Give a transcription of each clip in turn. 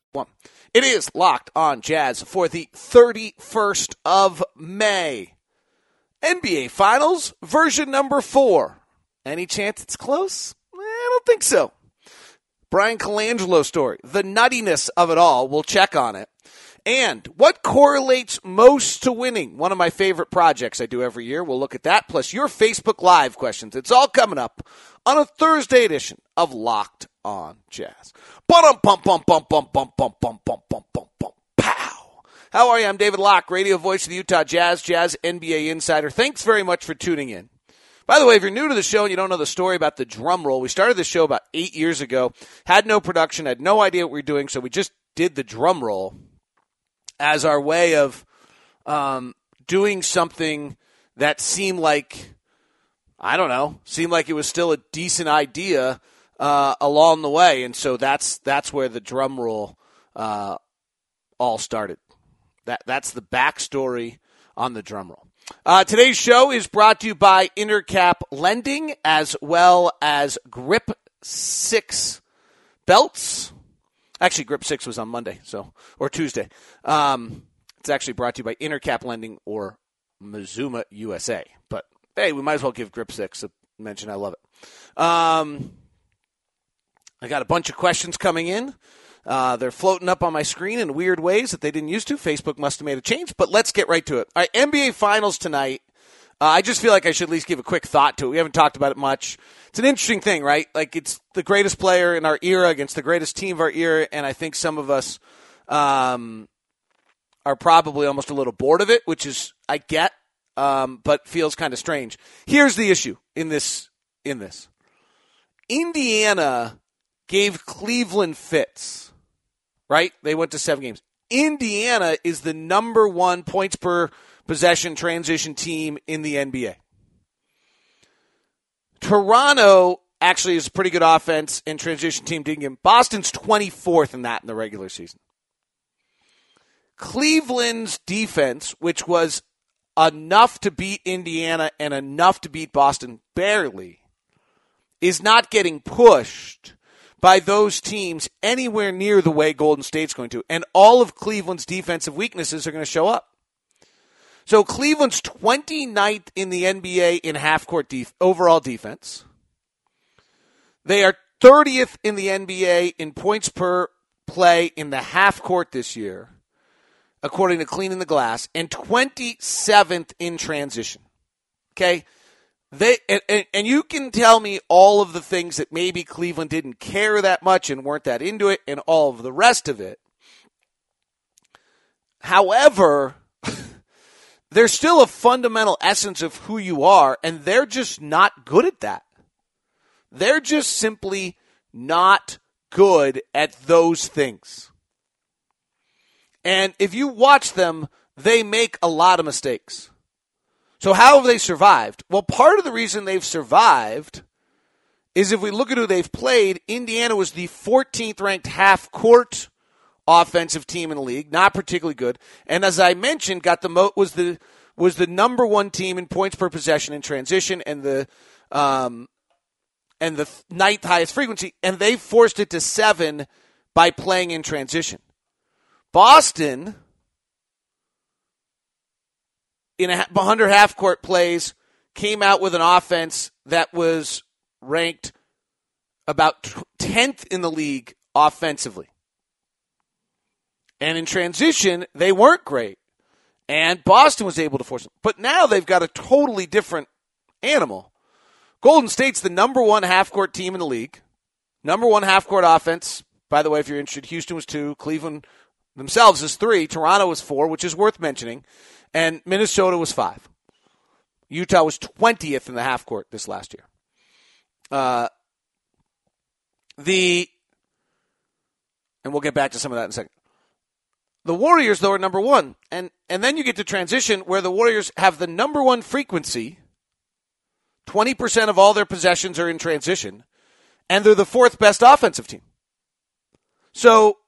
One. It is Locked on Jazz for the 31st of May. NBA Finals version number 4. Any chance it's close? I don't think so. Brian Colangelo story. The nuttiness of it all. We'll check on it. And what correlates most to winning? One of my favorite projects I do every year. We'll look at that, plus your Facebook Live questions. It's all coming up on a Thursday edition of Locked on Jazz. Pow! How are you? I'm David Locke, radio voice of the Utah Jazz, Jazz NBA insider. Thanks very much for tuning in. By the way, if you're new to the show and you don't know the story about the drum roll, we started the show about 8 years ago, had no production, had no idea what we were doing, so we just did the drum roll as our way of doing something that seemed like, seemed like it was still a decent idea along the way. And so that's where the drum roll all started. That's the backstory on the drum roll. Today's show is brought to you by Intercap Lending as well as Grip 6 belts. Actually, Grip 6 was on Monday, or Tuesday. It's actually brought to you by Intercap Lending or Mazuma USA. But, hey, we might as well give Grip 6 a mention. I love it. I got a bunch of questions coming in. They're floating up on my screen in weird ways that they didn't used to. Facebook must have made a change, but let's get right to it. All right, NBA Finals tonight. I just feel like I should at least give a quick thought to it. We haven't talked about it much. It's an interesting thing, right? Like, it's the greatest player in our era against the greatest team of our era, and I think some of us are probably almost a little bored of it, which is, I get, but feels kind of strange. Here's the issue in this. Indiana gave Cleveland fits, right? They went to 7 games. Indiana is the number 1 points per possession transition team in the NBA. Toronto actually is a pretty good offense and transition team. Boston's 24th in that in the regular season. Cleveland's defense, which was enough to beat Indiana and enough to beat Boston barely, is not getting pushed by those teams anywhere near the way Golden State's going to. And all of Cleveland's defensive weaknesses are going to show up. So Cleveland's 29th in the NBA in half-court overall defense. They are 30th in the NBA in points per play in the half-court this year, according to Cleaning the Glass, and 27th in transition. Okay? And you can tell me all of the things that maybe Cleveland didn't care that much and weren't that into it and all of the rest of it. However, there's still a fundamental essence of who you are, and they're just not good at that. They're just simply not good at those things. And if you watch them, they make a lot of mistakes. So how have they survived? Well, part of the reason they've survived is if we look at who they've played, Indiana was the 14th ranked half-court offensive team in the league, not particularly good. And as I mentioned, was the number 1 team in points per possession in transition and the 9th highest frequency, and they forced it to 7 by playing in transition. Boston, in 100 half-court plays, came out with an offense that was ranked about 10th in the league offensively. And in transition, they weren't great. And Boston was able to force them. But now they've got a totally different animal. Golden State's the number 1 half-court team in the league. Number 1 half-court offense. By the way, if you're interested, Houston was 2. Cleveland themselves is 3. Toronto was 4, which is worth mentioning. And Minnesota was 5. Utah was 20th in the half-court this last year. And we'll get back to some of that in a second. The Warriors, though, are number 1. And then you get to transition where the Warriors have the number 1 frequency. 20% of all their possessions are in transition. And they're the 4th best offensive team. So,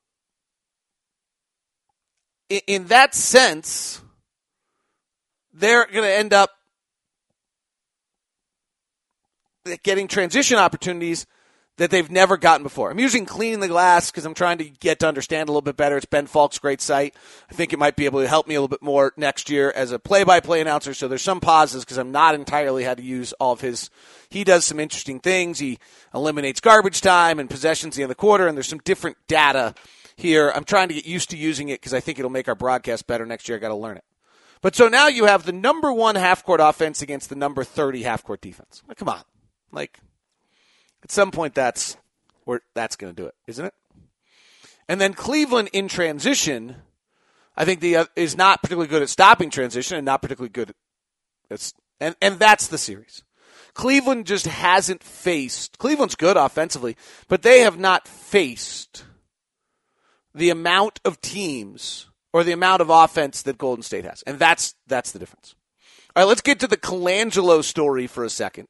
in that sense, they're going to end up getting transition opportunities that they've never gotten before. I'm using Cleaning the Glass because I'm trying to get to understand a little bit better. It's Ben Falk's great site. I think it might be able to help me a little bit more next year as a play-by-play announcer. So there's some pauses because I'm not entirely how to use all of his. He does some interesting things. He eliminates garbage time and possessions at the end of the quarter, and there's some different data here. I'm trying to get used to using it because I think it'll make our broadcast better next year. I got to learn it. But so now you have the number 1 half-court offense against the number 30 half-court defense. Come on. At some point, that's going to do it, isn't it? And then Cleveland in transition, I think is not particularly good at stopping transition and not particularly good at and that's the series. Cleveland just hasn't faced – Cleveland's good offensively, but they have not faced the amount of teams or the amount of offense that Golden State has. And that's the difference. All right, let's get to the Colangelo story for a second.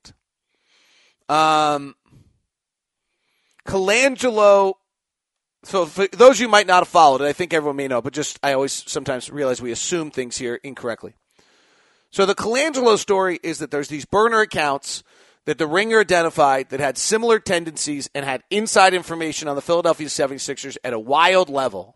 Colangelo, so for those of you who might not have followed it, I think everyone may know, but just I always sometimes realize we assume things here incorrectly. So the Colangelo story is that there's these burner accounts that the Ringer identified that had similar tendencies and had inside information on the Philadelphia 76ers at a wild level.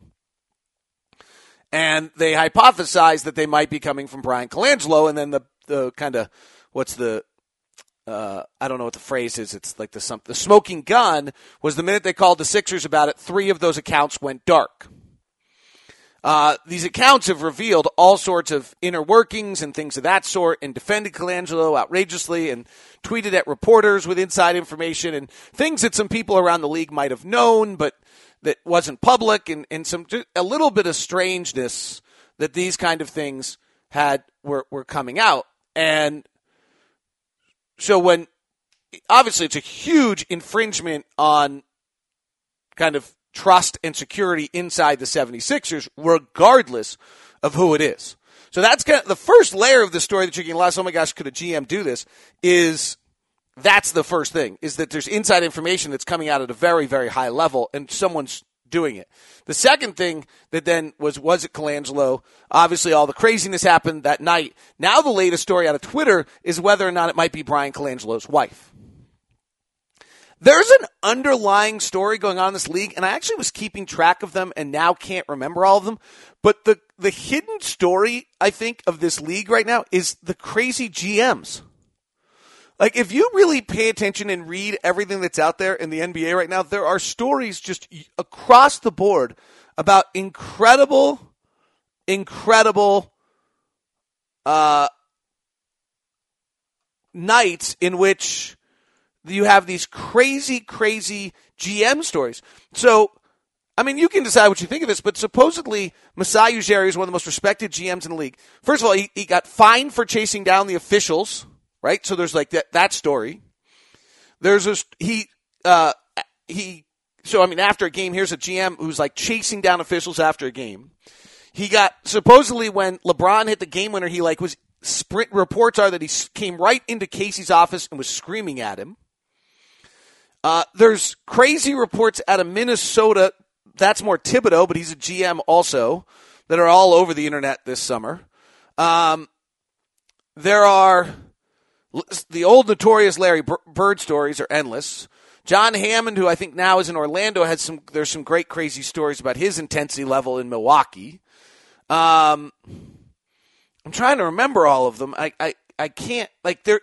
And they hypothesized that they might be coming from Brian Colangelo, and then the kind of, what's the, I don't know what the phrase is. It's like the smoking gun was the minute they called the Sixers about it, 3 of those accounts went dark. These accounts have revealed all sorts of inner workings and things of that sort and defended Colangelo outrageously and tweeted at reporters with inside information and things that some people around the league might have known but that wasn't public and a little bit of strangeness that these kind of things were coming out. And so when obviously it's a huge infringement on kind of trust and security inside the 76ers, regardless of who it is. So that's kind of the first layer of the story that you can realize, oh my gosh, could a GM do this? That's the first thing, is that there's inside information that's coming out at a very, very high level and someone's doing it. The second thing that then was it Colangelo? Obviously, all the craziness happened that night. Now the latest story out of Twitter is whether or not it might be Brian Colangelo's wife. There's an underlying story going on in this league, and I actually was keeping track of them and now can't remember all of them. But the hidden story, I think, of this league right now is the crazy GMs. Like, if you really pay attention and read everything that's out there in the NBA right now, there are stories just across the board about incredible nights in which you have these crazy GM stories. So, I mean, you can decide what you think of this, but supposedly Masai Ujiri is one of the most respected GMs in the league. First of all, he got fined for chasing down the officials. Right, so there's like that story. There's after a game, here's a GM who's like chasing down officials after a game. He got supposedly when LeBron hit the game winner, he like was sprint. Reports are that he came right into Casey's office and was screaming at him. There's crazy reports out of Minnesota. That's more Thibodeau, but he's a GM also that are all over the internet this summer. There are. The old notorious Larry Bird stories are endless. John Hammond, who I think now is in Orlando, there's some great crazy stories about his intensity level in Milwaukee. I'm trying to remember all of them. I can't the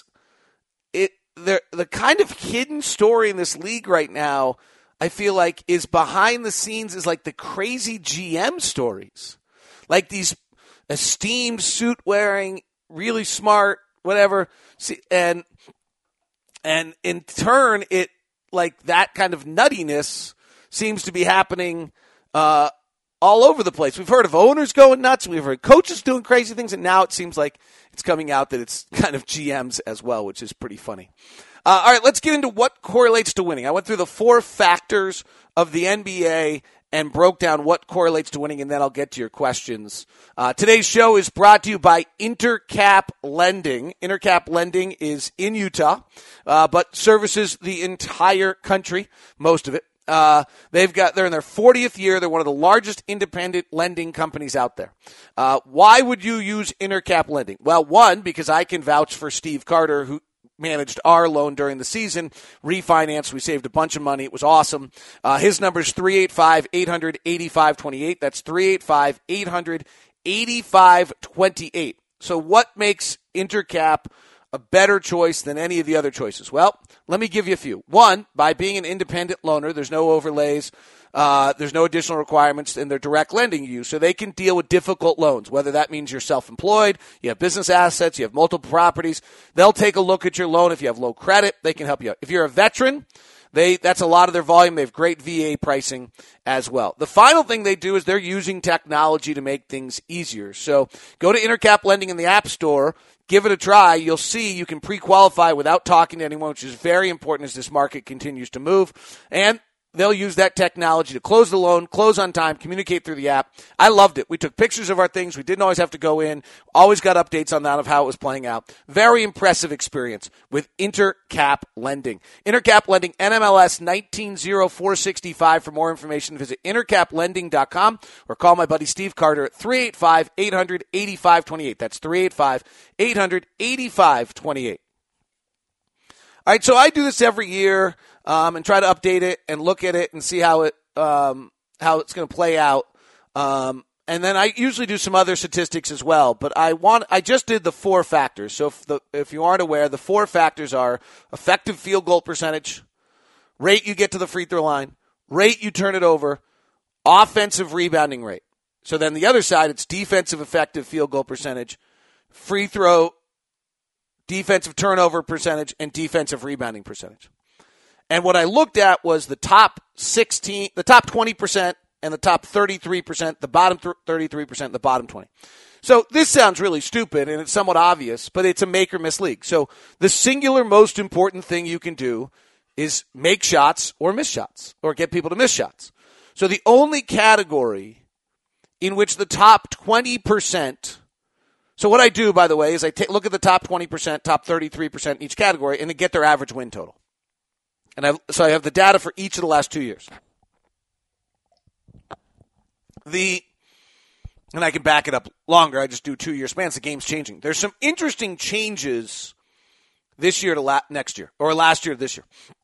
kind of hidden story in this league right now, I feel like is behind the scenes is like the crazy GM stories. Like these esteemed suit wearing, really smart, whatever, and in turn, it like that kind of nuttiness seems to be happening all over the place. We've heard of owners going nuts, we've heard coaches doing crazy things, and now it seems like it's coming out that it's kind of GMs as well, which is pretty funny. All right, let's get into what correlates to winning. I went through the 4 factors of the NBA and broke down what correlates to winning, and then I'll get to your questions. Today's show is brought to you by Intercap Lending. Intercap Lending is in Utah, but services the entire country, most of it. They're in their 40th year. They're one of the largest independent lending companies out there. Why would you use Intercap Lending? Well, one, because I can vouch for Steve Carter, who managed our loan during the season, refinanced. We saved a bunch of money. It was awesome. His number is 385-800-8528. That's 385-800-8528. So what makes Intercap a better choice than any of the other choices? Well, let me give you a few. One, by being an independent loaner, there's no overlays. There's no additional requirements, and they're direct lending you, so they can deal with difficult loans, whether that means you're self-employed, you have business assets, you have multiple properties. They'll take a look at your loan. If you have low credit, they can help you out. If you're a veteran, that's a lot of their volume. They have great VA pricing as well. The final thing they do is they're using technology to make things easier. So go to Intercap Lending in the App Store. Give it a try. You'll see you can pre-qualify without talking to anyone, which is very important as this market continues to move. And they'll use that technology to close the loan, close on time, communicate through the app. I loved it. We took pictures of our things. We didn't always have to go in. Always got updates on that of how it was playing out. Very impressive experience with Intercap Lending. Intercap Lending, NMLS 190465. For more information, visit intercaplending.com or call my buddy Steve Carter at 385-800-8528. That's 385-800-8528. All right, so I do this every year and try to update it and look at it and see how it's going to play out. And then I usually do some other statistics as well. But I just did the 4 factors. So if you aren't aware, the 4 factors are effective field goal percentage, rate you get to the free throw line, rate you turn it over, offensive rebounding rate. So then the other side, it's defensive effective field goal percentage, free throw, defensive turnover percentage, and defensive rebounding percentage. And what I looked at was the top 20%, and the top 33%, the bottom 33%, the bottom 20. So this sounds really stupid, and it's somewhat obvious, but it's a make or miss league. So the singular most important thing you can do is make shots or miss shots, or get people to miss shots. So the only category in which the top 20%. So what I do, by the way, is I look at the top 20%, top 33% in each category, and I get their average win total. And so I have the data for each of the last 2 years. And I can back it up longer. I just do 2-year spans. The game's changing. There's some interesting changes this year to next year, or last year to this year.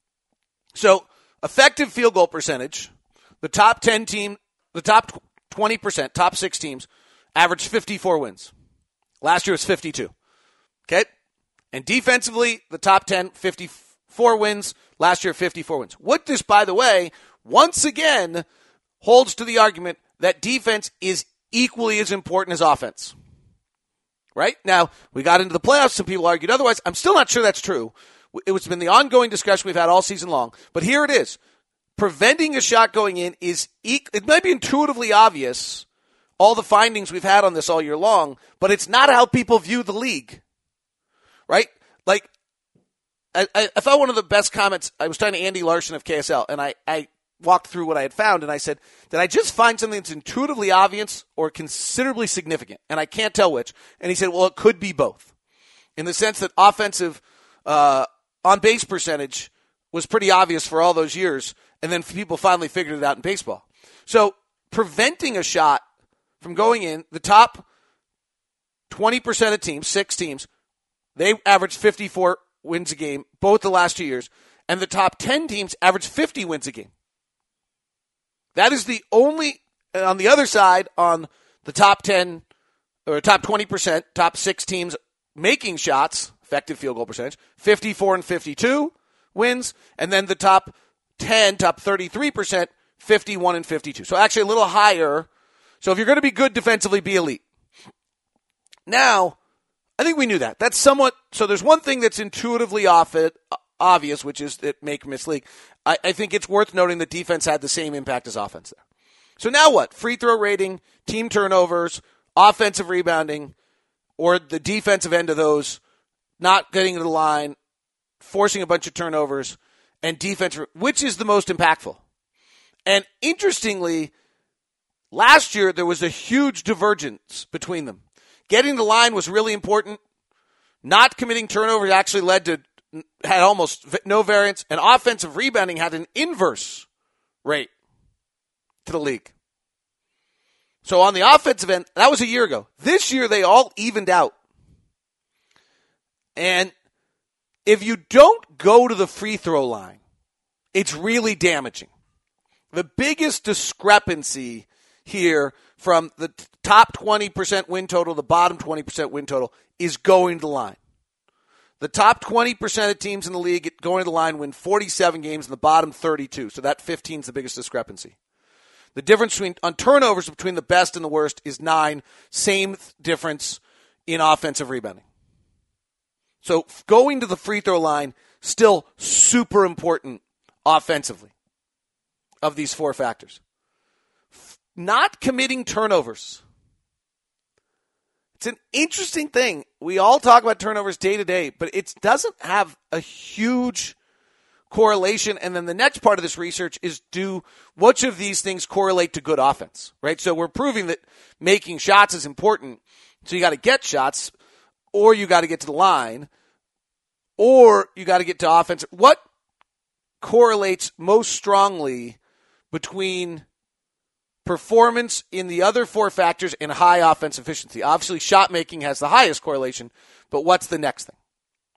So effective field goal percentage, the top 10 team, the top 20%, top 6 teams, average 54 wins. Last year was 52. Okay? And defensively, the top 10, 54 wins. Last year, 54 wins. What this, by the way, once again holds to the argument that defense is equally as important as offense. Right? Now, we got into the playoffs. Some people argued otherwise. I'm still not sure that's true. It's been the ongoing discussion we've had all season long. But here it is. Preventing a shot going in it might be intuitively obvious, all the findings we've had on this all year long, but it's not how people view the league. Right? Like, I thought one of the best comments, I was talking to Andy Larson of KSL, and I walked through what I had found, and I said, did I just find something that's intuitively obvious or considerably significant? And I can't tell which. And he said, well, it could be both, in the sense that offensive on-base percentage was pretty obvious for all those years, and then people finally figured it out in baseball. So preventing a shot from going in, the top 20% of teams, 6 teams, they averaged 54 wins a game, both the last 2 years, and the top 10 teams average 50 wins a game. That is the only, on the other side, on the top 10, or top 20%, top 6 teams making shots, effective field goal percentage, 54 and 52 wins, and then the top 10, top 33%, 51 and 52. So actually a little higher. So if you're going to be good defensively, be elite. Now, I think we knew that. That's somewhat, so there's one thing that's intuitively obvious, which is that make or miss league. I think it's worth noting that defense had the same impact as offense there. So now what? Free throw rating, team turnovers, offensive rebounding, or the defensive end of those, not getting to the line, forcing a bunch of turnovers, and defense, which is the most impactful? And interestingly, last year there was a huge divergence between them. Getting the line was really important. Not committing turnovers actually had almost no variance. And offensive rebounding had an inverse rate to the league. So on the offensive end, that was a year ago. This year, they all evened out. And if you don't go to the free throw line, it's really damaging. The biggest discrepancy here from the top 20% win total, the bottom 20% win total, is going to the line. The top 20% of teams in the league going to the line win 47 games, and the bottom 32. So that 15 is the biggest discrepancy. The difference on turnovers between the best and the worst is 9. Same difference in offensive rebounding. So going to the free throw line, still super important offensively of these 4 factors. Not committing turnovers. It's an interesting thing. We all talk about turnovers day to day, but it doesn't have a huge correlation. And then the next part of this research is which of these things correlate to good offense, right? So we're proving that making shots is important. So you got to get shots, or you got to get to the line, or you got to get to offense. What correlates most strongly between performance in the other 4 factors and high offense efficiency? Obviously, shot making has the highest correlation, but what's the next thing?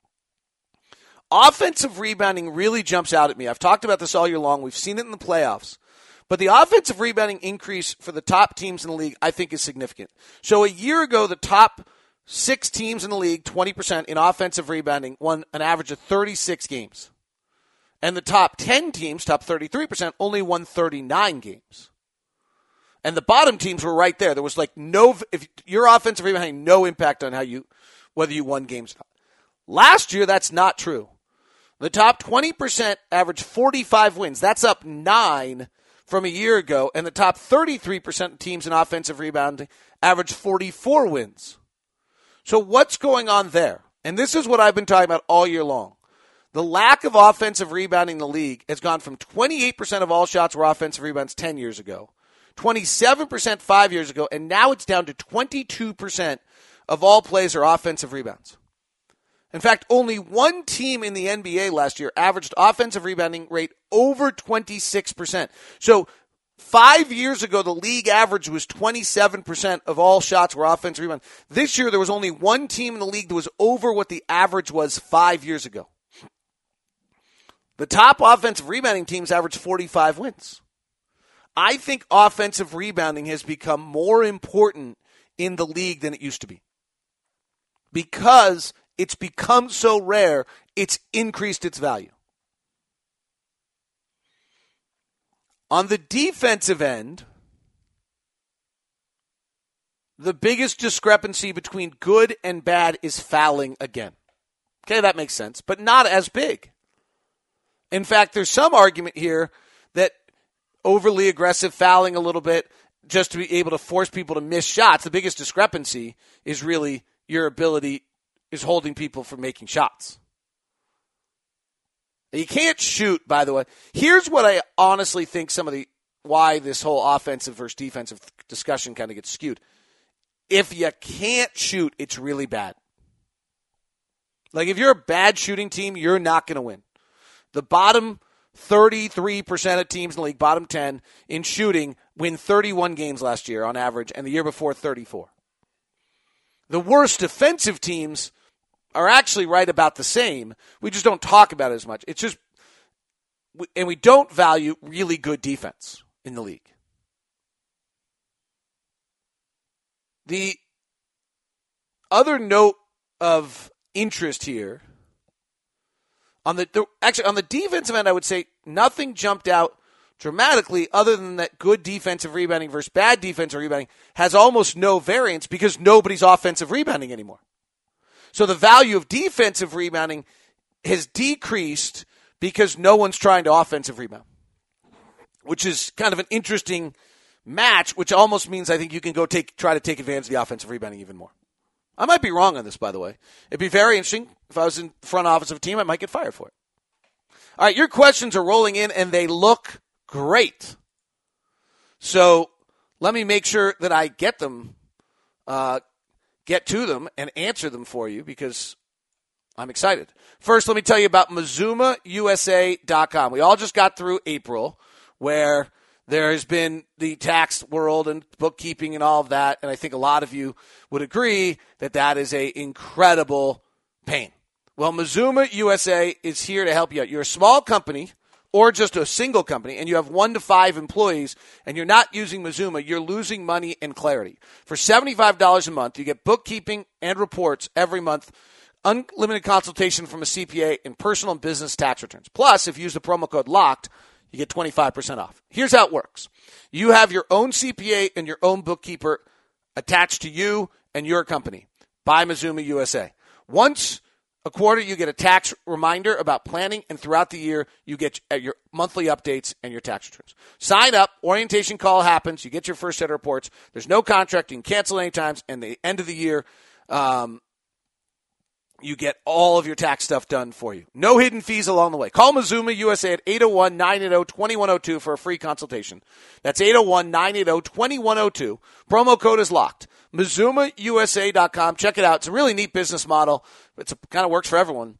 Offensive rebounding really jumps out at me. I've talked about this all year long. We've seen it in the playoffs. But the offensive rebounding increase for the top teams in the league, I think, is significant. So a year ago, the top 6 teams in the league, 20% in offensive rebounding, won an average of 36 games. And the top 10 teams, top 33%, only won 39 games. And the bottom teams were right there. There was if your offensive rebounding had no impact on whether you won games or not. Last year, that's not true. The top 20% averaged 45 wins. That's up 9 from a year ago. And the top 33% of teams in offensive rebounding averaged 44 wins. So what's going on there? And this is what I've been talking about all year long. The lack of offensive rebounding in the league has gone from 28% of all shots were offensive rebounds 10 years ago, 27% 5 years ago, and now it's down to 22% of all plays are offensive rebounds. In fact, only one team in the NBA last year averaged offensive rebounding rate over 26%. So 5 years ago, the league average was 27% of all shots were offensive rebounds. This year, there was only one team in the league that was over what the average was 5 years ago. The top offensive rebounding teams averaged 45 wins. I think offensive rebounding has become more important in the league than it used to be. Because it's become so rare, it's increased its value. On the defensive end, the biggest discrepancy between good and bad is fouling again. Okay, that makes sense, but not as big. In fact, there's some argument here that overly aggressive fouling a little bit just to be able to force people to miss shots, the biggest discrepancy is really your ability is holding people from making shots. You can't shoot, by the way. Here's what I honestly think why this whole offensive versus defensive discussion kind of gets skewed. If you can't shoot, it's really bad. Like if you're a bad shooting team, you're not going to win. The bottom 33% of teams in the league, bottom 10 in shooting, win 31 games last year on average, and the year before 34. The worst defensive teams are actually right about the same. We just don't talk about it as much. It's just, and we don't value really good defense in the league. The other note of interest here, on the defensive end, I would say nothing jumped out dramatically other than that good defensive rebounding versus bad defensive rebounding has almost no variance because nobody's offensive rebounding anymore. So the value of defensive rebounding has decreased because no one's trying to offensive rebound, which is kind of an interesting match, which almost means I think you can go try to take advantage of the offensive rebounding even more. I might be wrong on this, by the way. It'd be very interesting. If I was in front office of a team, I might get fired for it. All right, your questions are rolling in, and they look great. So let me make sure that I get to them and answer them for you because I'm excited. First, let me tell you about MazumaUSA.com. We all just got through April, where there has been the tax world and bookkeeping and all of that, and I think a lot of you would agree that that is an incredible pain. Well, Mazuma USA is here to help you out. You're a small company or just a single company, and you have 1 to 5 employees, and you're not using Mazuma, you're losing money and clarity. For $75 a month, you get bookkeeping and reports every month, unlimited consultation from a CPA, and personal and business tax returns. Plus, if you use the promo code LOCKED, you get 25% off. Here's how it works. You have your own CPA and your own bookkeeper attached to you and your company by Mazuma USA. Once a quarter, you get a tax reminder about planning, and throughout the year, you get your monthly updates and your tax returns. Sign up. Orientation call happens. You get your first set of reports. There's no contract. You can cancel anytime, and at the end of the year, you get all of your tax stuff done for you. No hidden fees along the way. Call Mazuma USA at 801-980-2102 for a free consultation. That's 801-980-2102. Promo code is locked. MazumaUSA.com. Check it out. It's a really neat business model. It kind of works for everyone.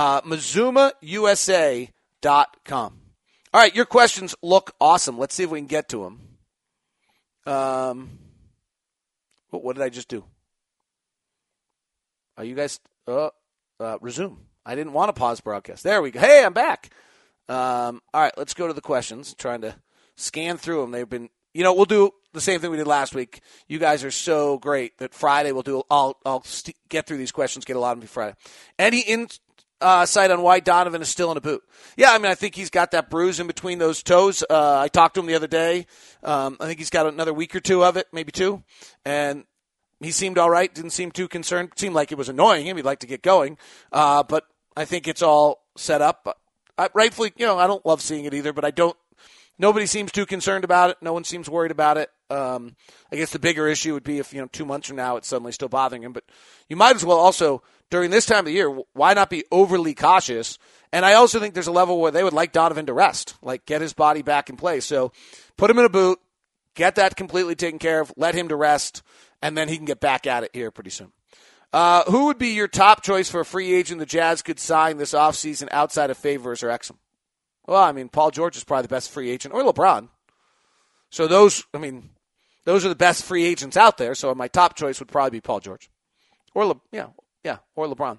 MazumaUSA.com. All right, your questions look awesome. Let's see if we can get to them. What did I just do? Are you guys... resume. I didn't want to pause broadcast. There we go. Hey, I'm back. All right, let's go to the questions. Trying to scan through them. They've been, we'll do the same thing we did last week. You guys are so great that Friday we'll do. I'll get through these questions, get a lot of them Friday. Any insight on why Donovan is still in a boot? Yeah, I think he's got that bruise in between those toes. I talked to him the other day. I think he's got another week or two of it, maybe 2, and he seemed all right, didn't seem too concerned. Seemed like it was annoying him. He'd like to get going. But I think it's all set up. Rightfully, I don't love seeing it either, but nobody seems too concerned about it. No one seems worried about it. I guess the bigger issue would be if, 2 months from now it's suddenly still bothering him. But you might as well also, during this time of the year, why not be overly cautious? And I also think there's a level where they would like Donovan to rest, like get his body back in place. So put him in a boot, get that completely taken care of, let him to rest, and then he can get back at it here pretty soon. Who would be your top choice for a free agent the Jazz could sign this offseason outside of Favors or Exum? Well, Paul George is probably the best free agent, or LeBron. So those are the best free agents out there. So my top choice would probably be Paul George, or or LeBron.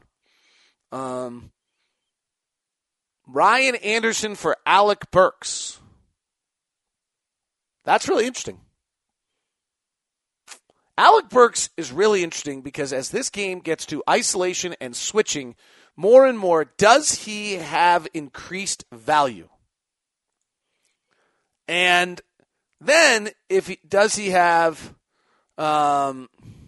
Ryan Anderson for Alec Burks. That's really interesting. Alec Burks is really interesting because as this game gets to isolation and switching more and more, does he have increased value? And then does he have and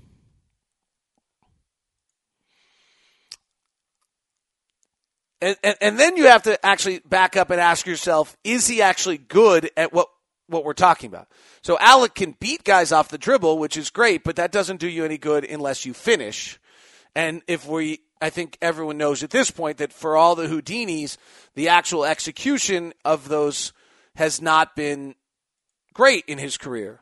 then you have to actually back up and ask yourself, is he actually good at what we're talking about? So Alec can beat guys off the dribble, which is great, but that doesn't do you any good unless you finish. And I think everyone knows at this point that for all the Houdinis, the actual execution of those has not been great in his career.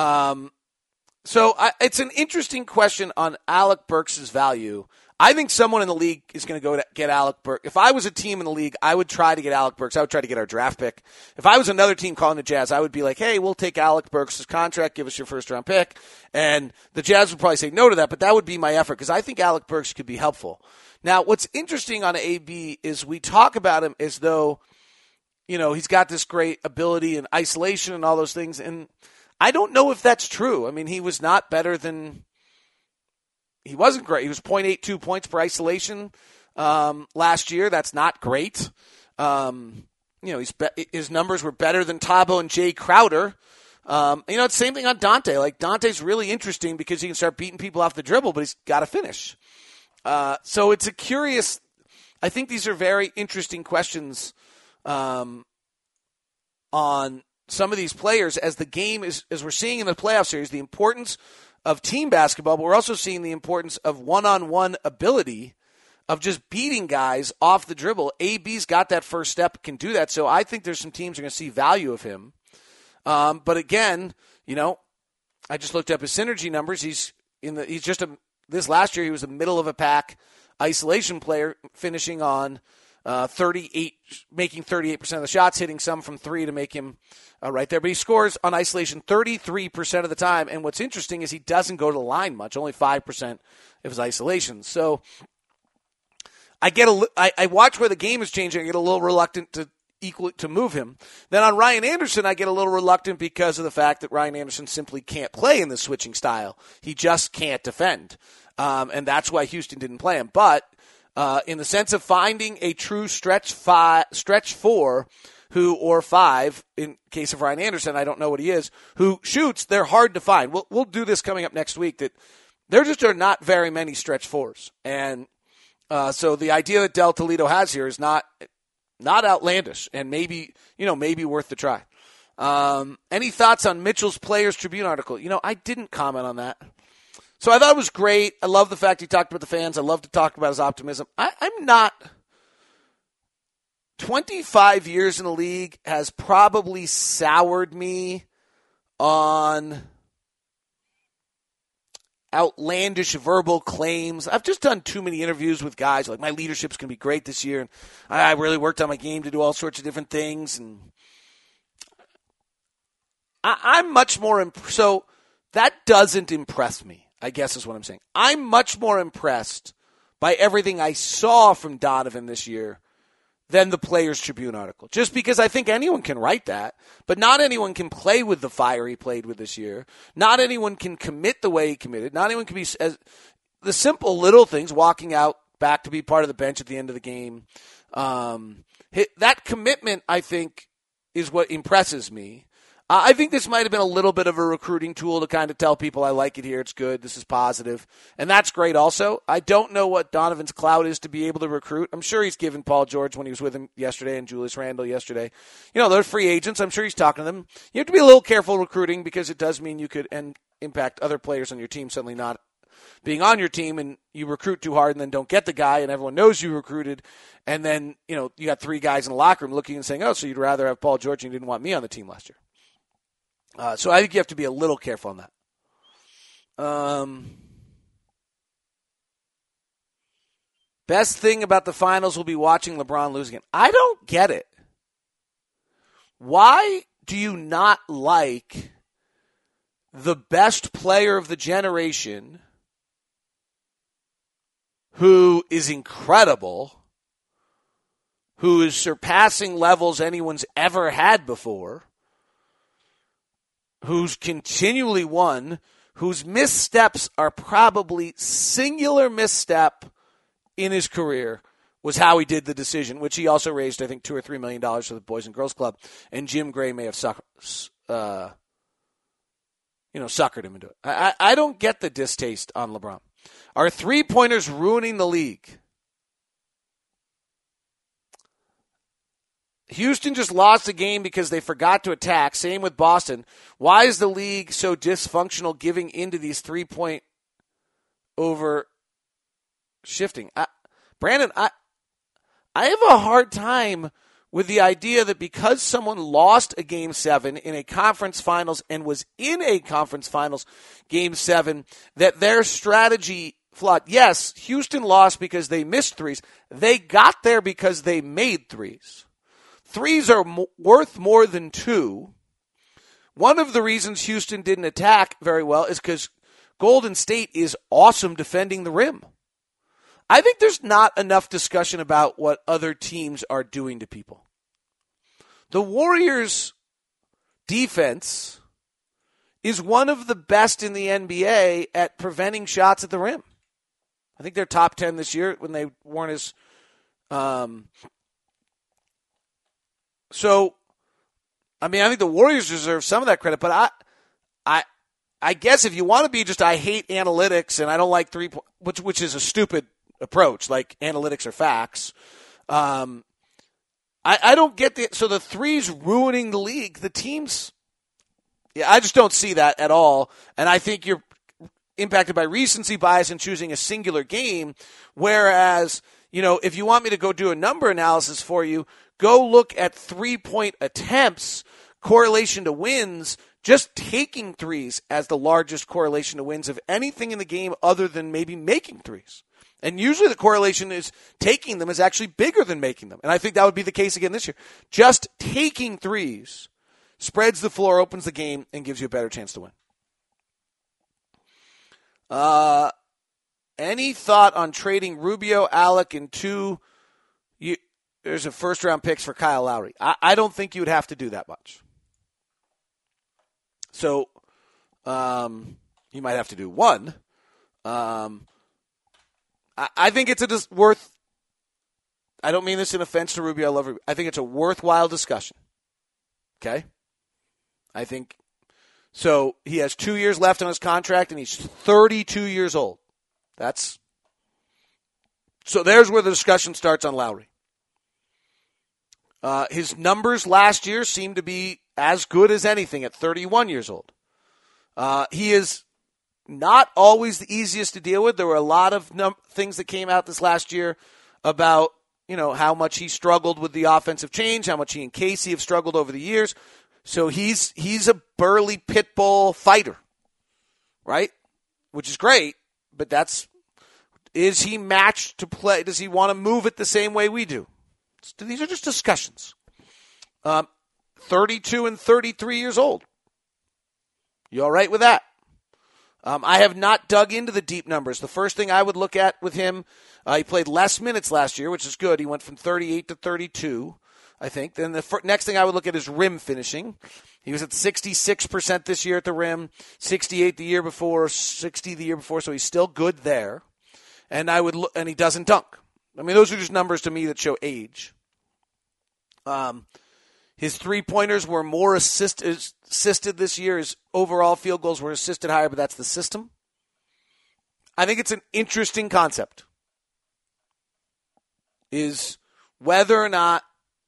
It's an interesting question on Alec Burks' value. I think someone in the league is going to go get Alec Burks. If I was a team in the league, I would try to get Alec Burks. I would try to get our draft pick. If I was another team calling the Jazz, I would be like, hey, we'll take Alec Burks' contract, give us your first-round pick. And the Jazz would probably say no to that, but that would be my effort because I think Alec Burks could be helpful. Now, what's interesting on AB is we talk about him as though, he's got this great ability in isolation and all those things, and I don't know if that's true. He was not better than... He wasn't great. He was 0.82 points per isolation last year. That's not great. His numbers were better than Tabo and Jay Crowder. It's the same thing on Dante. Like, Dante's really interesting because he can start beating people off the dribble, but he's got to finish. So it's a curious – I think these are very interesting questions on some of these players as the game is – as we're seeing in the playoff series, the importance – of team basketball, but we're also seeing the importance of one-on-one ability of just beating guys off the dribble. AB's got that first step, can do that. So I think there's some teams are going to see value of him. But again, I just looked up his synergy numbers. This last year he was the middle of a pack isolation player, finishing on 38, making 38% of the shots, hitting some from 3 to make him right there. But he scores on isolation 33% of the time. And what's interesting is he doesn't go to the line much, only 5% of his isolation. So I watch where the game is changing. I get a little reluctant to move him. Then on Ryan Anderson, I get a little reluctant because of the fact that Ryan Anderson simply can't play in the switching style. He just can't defend. And that's why Houston didn't play him. But in the sense of finding a true stretch four, or five, in case of Ryan Anderson, I don't know what he is, who shoots, they're hard to find. We'll do this coming up next week, that there just are not very many stretch fours. And so the idea that Del Toledo has here is not outlandish, and maybe worth the try. Any thoughts on Mitchell's Players Tribune article? I didn't comment on that. So I thought it was great. I love the fact he talked about the fans. I love to talk about his optimism. I'm not. 25 years in the league has probably soured me on outlandish verbal claims. I've just done too many interviews with guys like, my leadership's going to be great this year, and I really worked on my game to do all sorts of different things. And I'm much more so that doesn't impress me, I guess is what I'm saying. I'm much more impressed by everything I saw from Donovan this year than the Players Tribune article. Just because I think anyone can write that, but not anyone can play with the fire he played with this year. Not anyone can commit the way he committed. Not anyone can be as the simple little things, walking out back to be part of the bench at the end of the game. That commitment, I think, is what impresses me. I think this might have been a little bit of a recruiting tool to kind of tell people, I like it here, it's good, this is positive. And that's great also. I don't know what Donovan's clout is to be able to recruit. I'm sure he's given Paul George when he was with him yesterday and Julius Randle yesterday. They're free agents. I'm sure he's talking to them. You have to be a little careful recruiting because it does mean you could impact other players on your team suddenly not being on your team, and you recruit too hard and then don't get the guy and everyone knows you recruited. And then, you got three guys in the locker room looking and saying, oh, so you'd rather have Paul George and you didn't want me on the team last year. So I think you have to be a little careful on that. Best thing about the finals will be watching LeBron lose again. I don't get it. Why do you not like the best player of the generation, who is incredible, who is surpassing levels anyone's ever had before, who's continually won, whose missteps are probably singular misstep in his career, was how he did the decision, which he also raised, I think, $2 or $3 million for the Boys and Girls Club, and Jim Gray may have suckered him into it. I don't get the distaste on LeBron. Are three-pointers ruining the league? Houston just lost a game because they forgot to attack. Same with Boston. Why is the league so dysfunctional giving into these 3-point over shifting? Brandon, I have a hard time with the idea that because someone lost a Game 7 in a conference finals and was in a conference finals Game 7, that their strategy flawed. Yes, Houston lost because they missed threes. They got there because they made threes. Threes are worth more than two. One of the reasons Houston didn't attack very well is because Golden State is awesome defending the rim. I think there's not enough discussion about what other teams are doing to people. The Warriors' defense is one of the best in the NBA at preventing shots at the rim. I think they're top 10 this year when they weren't as... So, I think the Warriors deserve some of that credit, but I guess if you want to be just, I hate analytics and I don't like which is a stupid approach, like analytics are facts. I don't get so the threes ruining the league, the teams, I just don't see that at all. And I think you're impacted by recency bias in choosing a singular game, whereas, if you want me to go do a number analysis for you, go look at 3-point attempts, correlation to wins, just taking threes as the largest correlation to wins of anything in the game other than maybe making threes. And usually the correlation is taking them is actually bigger than making them. And I think that would be the case again this year. Just taking threes spreads the floor, opens the game, and gives you a better chance to win. Any thought on trading Rubio, Alec, and there's a first-round picks for Kyle Lowry? I don't think you would have to do that much. So you might have to do one. I think it's worth – I don't mean this in offense to Rubio. I love Rubio. I think it's a worthwhile discussion. Okay? I think – so he has 2 years left on his contract, and he's 32 years old. So there's where the discussion starts on Lowry. His numbers last year seem to be as good as anything at 31 years old. He is not always the easiest to deal with. There were a lot of things that came out this last year about, how much he struggled with the offensive change, how much he and Casey have struggled over the years. So he's a burly pit bull fighter, right? Which is great, but is he matched to play? Does he want to move it the same way we do? These are just discussions. 32 and 33 years old. You all right with that? I have not dug into the deep numbers. The first thing I would look at with him, he played less minutes last year, which is good. He went from 38 to 32, I think. Then the next thing I would look at is rim finishing. He was at 66% this year at the rim, 68 the year before, 60 the year before, so he's still good there. And and he doesn't dunk. I mean, those are just numbers to me that show age. His three-pointers were more assisted this year. His overall field goals were assisted higher, but that's the system. I think it's an interesting concept, is whether or not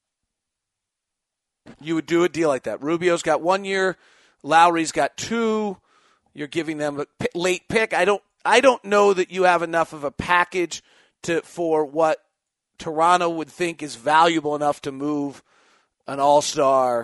you would do a deal like that. Rubio's got 1 year. Lowry's got 2. You're giving them a late pick. I don't know that you have enough of a package for what Toronto would think is valuable enough to move an all-star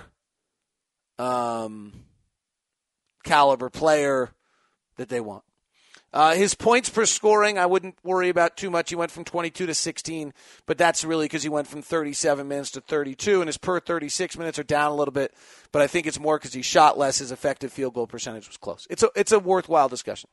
caliber player that they want. His points per scoring, I wouldn't worry about too much. He went from 22 to 16, but that's really because he went from 37 minutes to 32, and his per 36 minutes are down a little bit. But I think it's more because he shot less. His effective field goal percentage was close. It's a worthwhile discussion.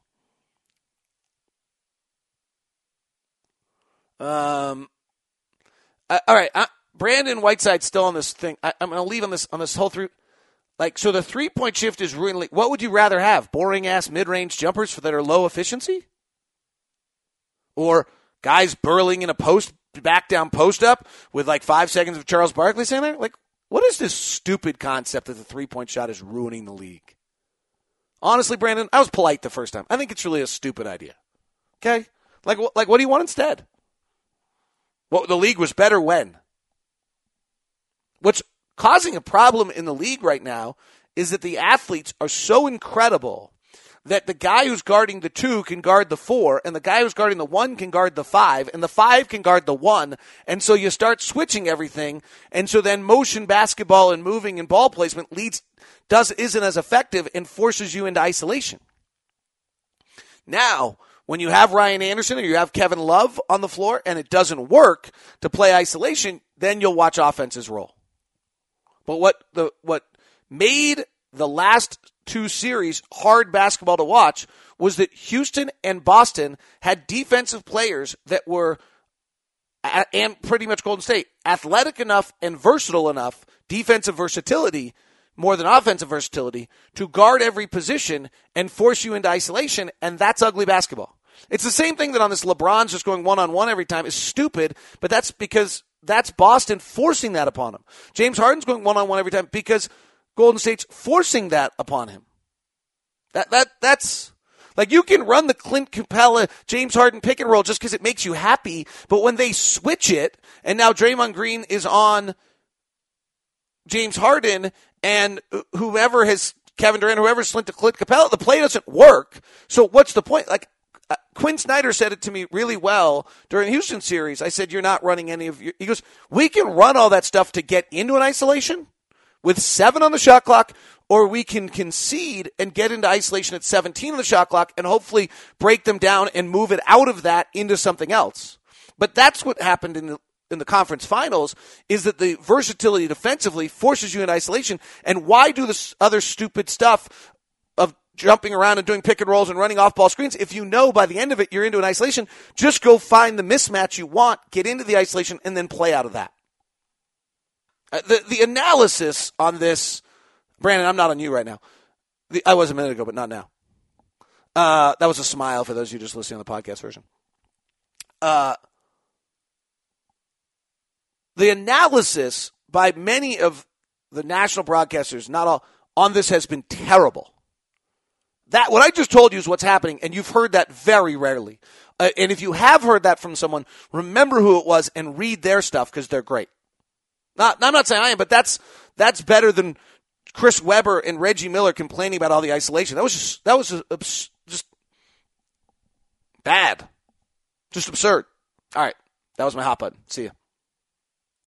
All right, Brandon Whiteside's still on this thing. I'm going to leave on this whole through. So the 3-point shift is ruining. What would you rather have? Boring-ass mid-range jumpers that are low efficiency? Or guys burling in a back-down post-up with 5 seconds of Charles Barkley saying there? What is this stupid concept that the 3-point shot is ruining the league? Honestly, Brandon, I was polite the first time. I think it's really a stupid idea. Okay? What do you want instead? Well, the league was better when? What's causing a problem in the league right now is that the athletes are so incredible that the guy who's guarding the 2 can guard the 4, and the guy who's guarding the 1 can guard the 5, and the 5 can guard the 1, and so you start switching everything, and so then motion basketball and moving and ball placement isn't as effective and forces you into isolation. Now, when you have Ryan Anderson or you have Kevin Love on the floor and it doesn't work to play isolation, then you'll watch offenses roll. But what made the last 2 series hard basketball to watch was that Houston and Boston had defensive players that were, and pretty much Golden State, athletic enough and versatile enough, defensive versatility more than offensive versatility, to guard every position and force you into isolation, and that's ugly basketball. It's the same thing that on this LeBron's just going one-on-one every time is stupid, but that's because that's Boston forcing that upon him. James Harden's going one-on-one every time because Golden State's forcing that upon him. That's you can run the Clint Capella, James Harden pick and roll just because it makes you happy, but when they switch it, and now Draymond Green is on James Harden, and whoever has Kevin Durant, whoever's Clint Capella, the play doesn't work. So what's the point? Quinn Snyder said it to me really well during the Houston series. I said, you're not running any of your... He goes, we can run all that stuff to get into an isolation with 7 on the shot clock, or we can concede and get into isolation at 17 on the shot clock and hopefully break them down and move it out of that into something else. But that's what happened in the conference finals, is that the versatility defensively forces you in isolation. And why do this other stupid stuff of jumping around and doing pick and rolls and running off-ball screens. If you know by the end of it you're into an isolation, just go find the mismatch you want, get into the isolation, and then play out of that. The analysis on this, Brandon, I'm not on you right now. I was a minute ago, but not now. That was a smile for those of you just listening on the podcast version. The analysis by many of the national broadcasters, not all, on this has been terrible. That what I just told you is what's happening, and you've heard that very rarely. And if you have heard that from someone, remember who it was and read their stuff because they're great. I'm not saying I am, but that's better than Chris Webber and Reggie Miller complaining about all the isolation. That was just bad, just absurd. All right, that was my hot button. See ya.